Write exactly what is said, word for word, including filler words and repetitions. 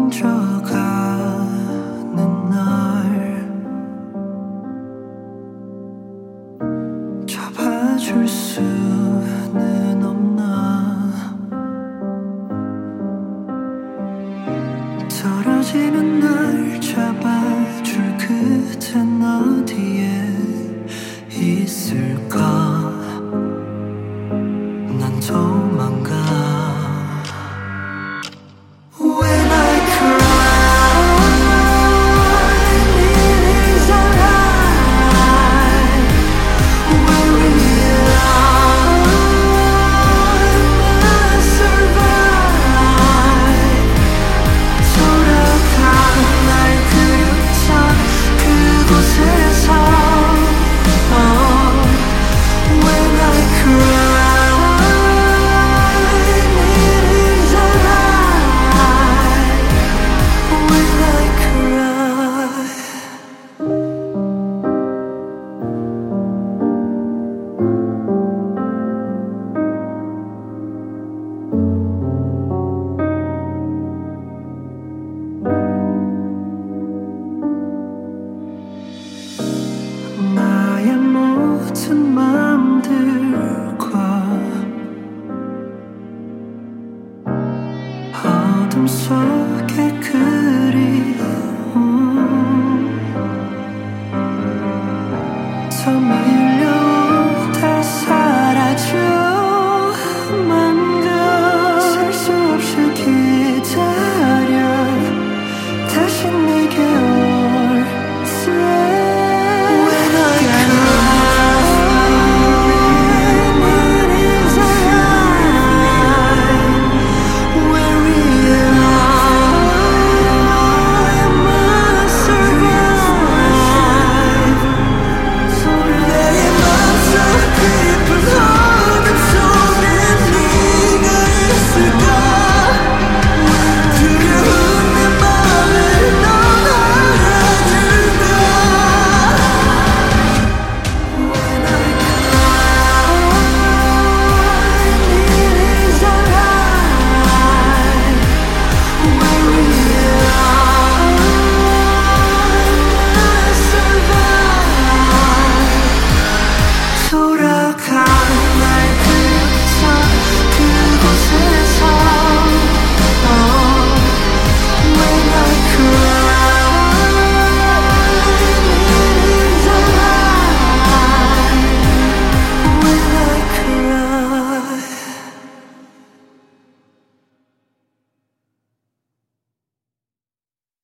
먼저 가는 날 잡아줄 수는 없나. 떨어지는 날 잡아줄 그댄 어디에 있을까. 난 도망가. When I cry, it is alright. When we love, I survive. 돌아가 날 그렸던 그곳에서 oh, When I cry, 나의 모든 맘들과 어둠 속에 그